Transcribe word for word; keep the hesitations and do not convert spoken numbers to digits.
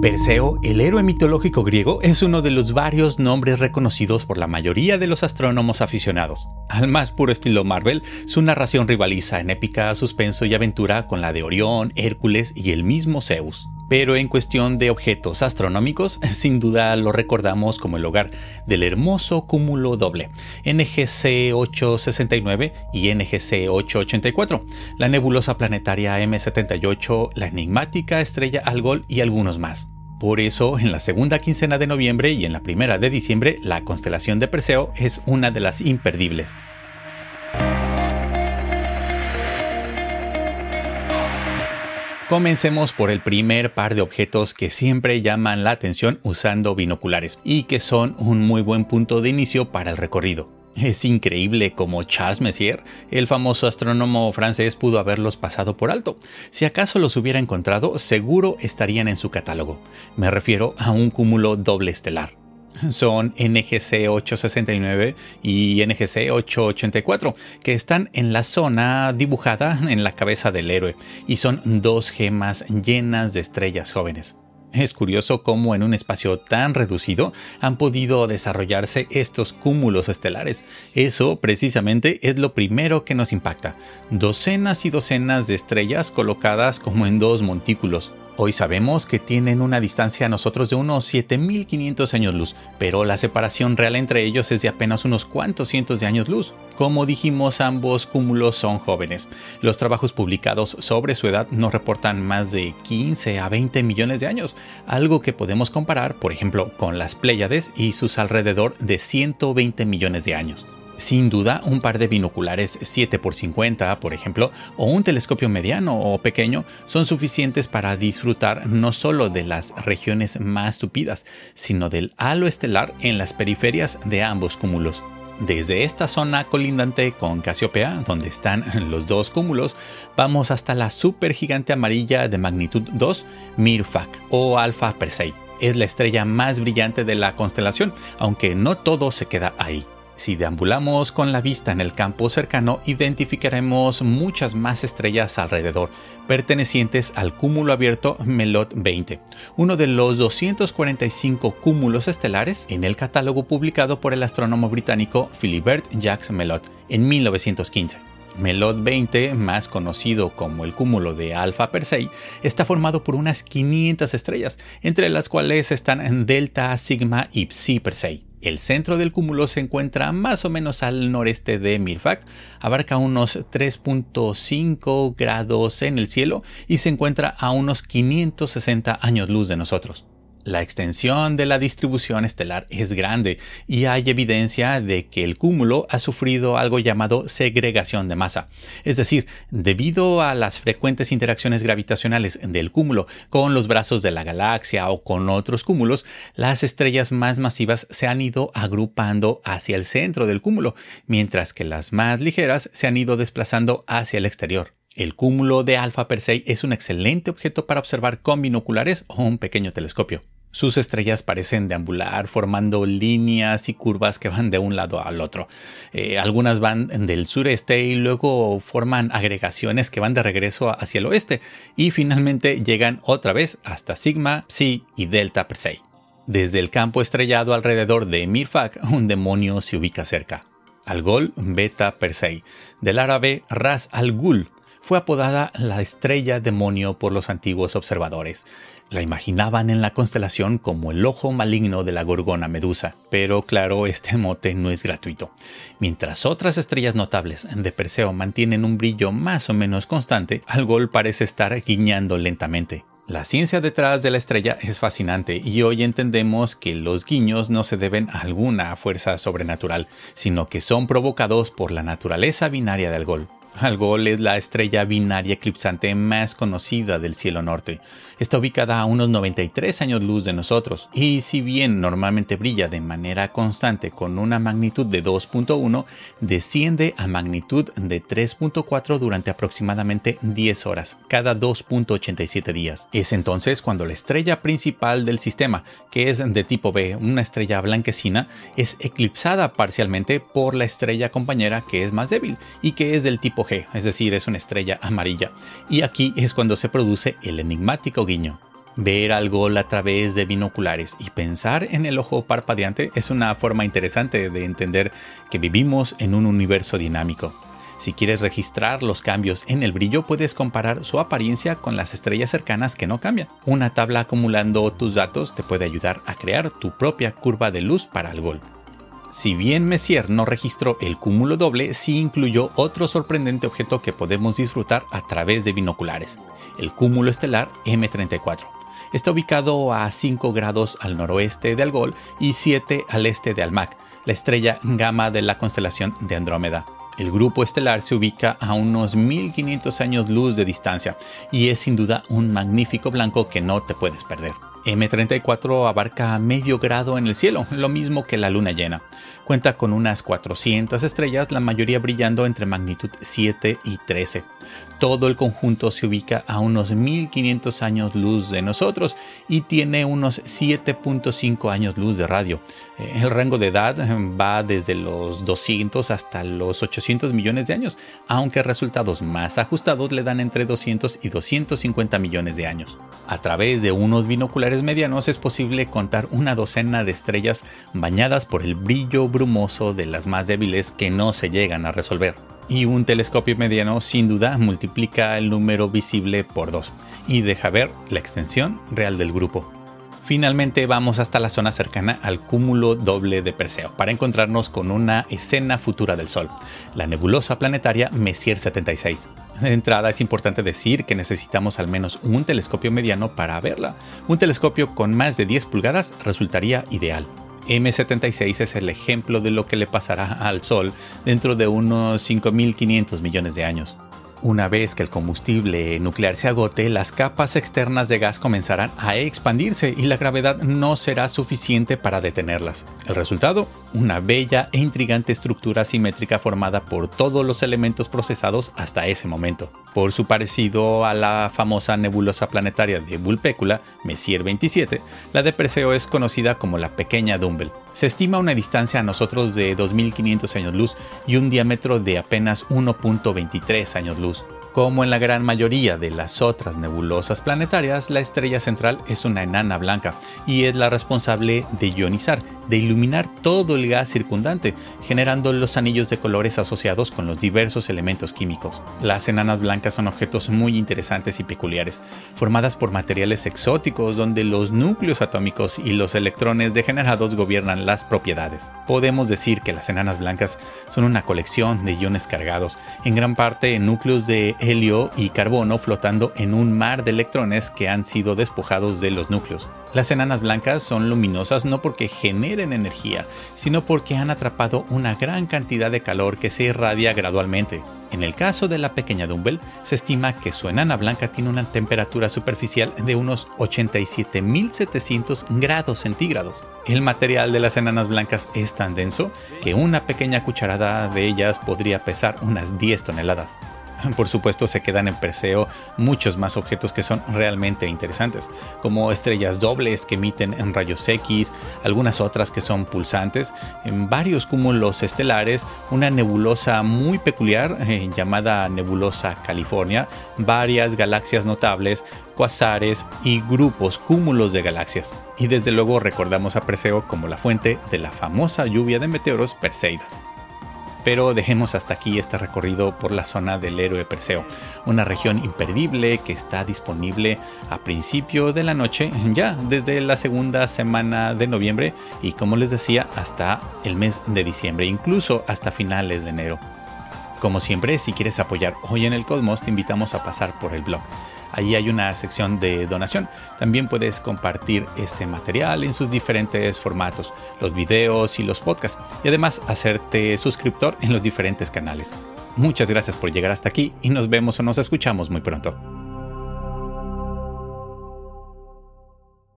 Perseo, el héroe mitológico griego, es uno de los varios nombres reconocidos por la mayoría de los astrónomos aficionados. Al más puro estilo Marvel, su narración rivaliza en épica, suspenso y aventura con la de Orión, Hércules y el mismo Zeus. Pero en cuestión de objetos astronómicos, sin duda lo recordamos como el hogar del hermoso cúmulo doble, N G C ochocientos sesenta y nueve y N G C ochocientos ochenta y cuatro, la nebulosa planetaria M setenta y ocho, la enigmática estrella Algol y algunos más. Por eso, en la segunda quincena de noviembre y en la primera de diciembre, la constelación de Perseo es una de las imperdibles. Comencemos por el primer par de objetos que siempre llaman la atención usando binoculares y que son un muy buen punto de inicio para el recorrido. Es increíble cómo Charles Messier, el famoso astrónomo francés, pudo haberlos pasado por alto. Si acaso los hubiera encontrado, seguro estarían en su catálogo. Me refiero a un cúmulo doble estelar. Son N G C ochocientos sesenta y nueve y N G C ochocientos ochenta y cuatro, que están en la zona dibujada en la cabeza del héroe, y son dos gemas llenas de estrellas jóvenes. Es curioso cómo en un espacio tan reducido han podido desarrollarse estos cúmulos estelares. Eso precisamente es lo primero que nos impacta. Docenas y docenas de estrellas colocadas como en dos montículos. Hoy sabemos que tienen una distancia a nosotros de unos siete mil quinientos años luz, pero la separación real entre ellos es de apenas unos cuantos cientos de años luz. Como dijimos, ambos cúmulos son jóvenes. Los trabajos publicados sobre su edad nos reportan más de quince a veinte millones de años, algo que podemos comparar, por ejemplo, con las Pléyades y sus alrededor de ciento veinte millones de años. Sin duda, un par de binoculares siete por cincuenta, por ejemplo, o un telescopio mediano o pequeño son suficientes para disfrutar no solo de las regiones más tupidas, sino del halo estelar en las periferias de ambos cúmulos. Desde esta zona colindante con Casiopea, donde están los dos cúmulos, vamos hasta la supergigante amarilla de magnitud dos, Mir-Fac o Alpha Persei. Es la estrella más brillante de la constelación, aunque no todo se queda ahí. Si deambulamos con la vista en el campo cercano, identificaremos muchas más estrellas alrededor, pertenecientes al cúmulo abierto Melot veinte, uno de los doscientos cuarenta y cinco cúmulos estelares en el catálogo publicado por el astrónomo británico Philibert Jacques Melot en mil novecientos quince. Melot veinte, más conocido como el cúmulo de Alpha Persei, está formado por unas quinientas estrellas, entre las cuales están Delta, Sigma y Psi Persei. El centro del cúmulo se encuentra más o menos al noreste de Mir-Fac, abarca unos tres punto cinco grados en el cielo y se encuentra a unos quinientos sesenta años luz de nosotros. La extensión de la distribución estelar es grande y hay evidencia de que el cúmulo ha sufrido algo llamado segregación de masa. Es decir, debido a las frecuentes interacciones gravitacionales del cúmulo con los brazos de la galaxia o con otros cúmulos, las estrellas más masivas se han ido agrupando hacia el centro del cúmulo, mientras que las más ligeras se han ido desplazando hacia el exterior. El cúmulo de Alpha Persei es un excelente objeto para observar con binoculares o un pequeño telescopio. Sus estrellas parecen deambular, formando líneas y curvas que van de un lado al otro. Eh, algunas van del sureste y luego forman agregaciones que van de regreso hacia el oeste y finalmente llegan otra vez hasta Sigma, Psi y Delta Persei. Desde el campo estrellado alrededor de Mir-Fac, un demonio se ubica cerca. Algol Beta Persei, del árabe Ras al-Ghul, fue apodada la estrella demonio por los antiguos observadores. La imaginaban en la constelación como el ojo maligno de la gorgona Medusa, pero claro, este mote no es gratuito. Mientras otras estrellas notables de Perseo mantienen un brillo más o menos constante, Algol parece estar guiñando lentamente. La ciencia detrás de la estrella es fascinante y hoy entendemos que los guiños no se deben a alguna fuerza sobrenatural, sino que son provocados por la naturaleza binaria de Algol. Algol es la estrella binaria eclipsante más conocida del cielo norte. Está ubicada a unos noventa y tres años luz de nosotros, y si bien normalmente brilla de manera constante con una magnitud de dos punto uno, desciende a magnitud de tres punto cuatro durante aproximadamente diez horas, cada dos punto ochenta y siete días. Es entonces cuando la estrella principal del sistema, que es de tipo B, una estrella blanquecina, es eclipsada parcialmente por la estrella compañera que es más débil y que es del tipo G, es decir, es una estrella amarilla. Y aquí es cuando se produce el enigmático guiño. Ver Algol a través de binoculares y pensar en el ojo parpadeante es una forma interesante de entender que vivimos en un universo dinámico. Si quieres registrar los cambios en el brillo, puedes comparar su apariencia con las estrellas cercanas que no cambian. Una tabla acumulando tus datos te puede ayudar a crear tu propia curva de luz para Algol. Si bien Messier no registró el cúmulo doble, sí incluyó otro sorprendente objeto que podemos disfrutar a través de binoculares, el cúmulo estelar eme treinta y cuatro. Está ubicado a cinco grados al noroeste de Algol y siete al este de Almag, la estrella gamma de la constelación de Andrómeda. El grupo estelar se ubica a unos mil quinientos años luz de distancia y es sin duda un magnífico blanco que no te puedes perder. eme treinta y cuatro abarca medio grado en el cielo, lo mismo que la luna llena. Cuenta con unas cuatrocientas estrellas, la mayoría brillando entre magnitud siete y trece. Todo el conjunto se ubica a unos mil quinientos años luz de nosotros y tiene unos siete punto cinco años luz de radio. El rango de edad va desde los doscientos hasta los ochocientos millones de años, aunque resultados más ajustados le dan entre doscientos y doscientos cincuenta millones de años. A través de unos binoculares medianos es posible contar una docena de estrellas bañadas por el brillo brumoso de las más débiles que no se llegan a resolver. Y un telescopio mediano sin duda multiplica el número visible por dos y deja ver la extensión real del grupo. Finalmente vamos hasta la zona cercana al cúmulo doble de Perseo para encontrarnos con una escena futura del Sol, la nebulosa planetaria Messier setenta y seis. De entrada es importante decir que necesitamos al menos un telescopio mediano para verla. Un telescopio con más de diez pulgadas resultaría ideal. eme setenta y seis es el ejemplo de lo que le pasará al Sol dentro de unos cinco mil quinientos millones de años. Una vez que el combustible nuclear se agote, las capas externas de gas comenzarán a expandirse y la gravedad no será suficiente para detenerlas. El resultado, una bella e intrigante estructura simétrica formada por todos los elementos procesados hasta ese momento. Por su parecido a la famosa nebulosa planetaria de Vulpecula, Messier veintisiete, la de Perseo es conocida como la Pequeña Dumbbell. Se estima una distancia a nosotros de dos mil quinientos años luz y un diámetro de apenas uno punto veintitrés años luz. Como en la gran mayoría de las otras nebulosas planetarias, la estrella central es una enana blanca y es la responsable de ionizar, de iluminar todo el gas circundante, generando los anillos de colores asociados con los diversos elementos químicos. Las enanas blancas son objetos muy interesantes y peculiares, formadas por materiales exóticos donde los núcleos atómicos y los electrones degenerados gobiernan las propiedades. Podemos decir que las enanas blancas son una colección de iones cargados, en gran parte en núcleos de helio y carbono flotando en un mar de electrones que han sido despojados de los núcleos. Las enanas blancas son luminosas no porque generen energía, sino porque han atrapado una gran cantidad de calor que se irradia gradualmente. En el caso de la Pequeña Dumbbell, se estima que su enana blanca tiene una temperatura superficial de unos ochenta y siete mil setecientos grados centígrados. El material de las enanas blancas es tan denso que una pequeña cucharada de ellas podría pesar unas diez toneladas. Por supuesto, se quedan en Perseo muchos más objetos que son realmente interesantes, como estrellas dobles que emiten en rayos X, algunas otras que son pulsantes, en varios cúmulos estelares, una nebulosa muy peculiar eh, llamada Nebulosa California, varias galaxias notables, cuasares y grupos cúmulos de galaxias. Y desde luego recordamos a Perseo como la fuente de la famosa lluvia de meteoros Perseidas. Pero dejemos hasta aquí este recorrido por la zona del héroe Perseo, una región imperdible que está disponible a principio de la noche, ya desde la segunda semana de noviembre y, como les decía, hasta el mes de diciembre, incluso hasta finales de enero. Como siempre, si quieres apoyar Hoy en el Cosmos, te invitamos a pasar por el blog. Allí hay una sección de donación. También puedes compartir este material en sus diferentes formatos, los videos y los podcasts, y además hacerte suscriptor en los diferentes canales. Muchas gracias por llegar hasta aquí y nos vemos o nos escuchamos muy pronto.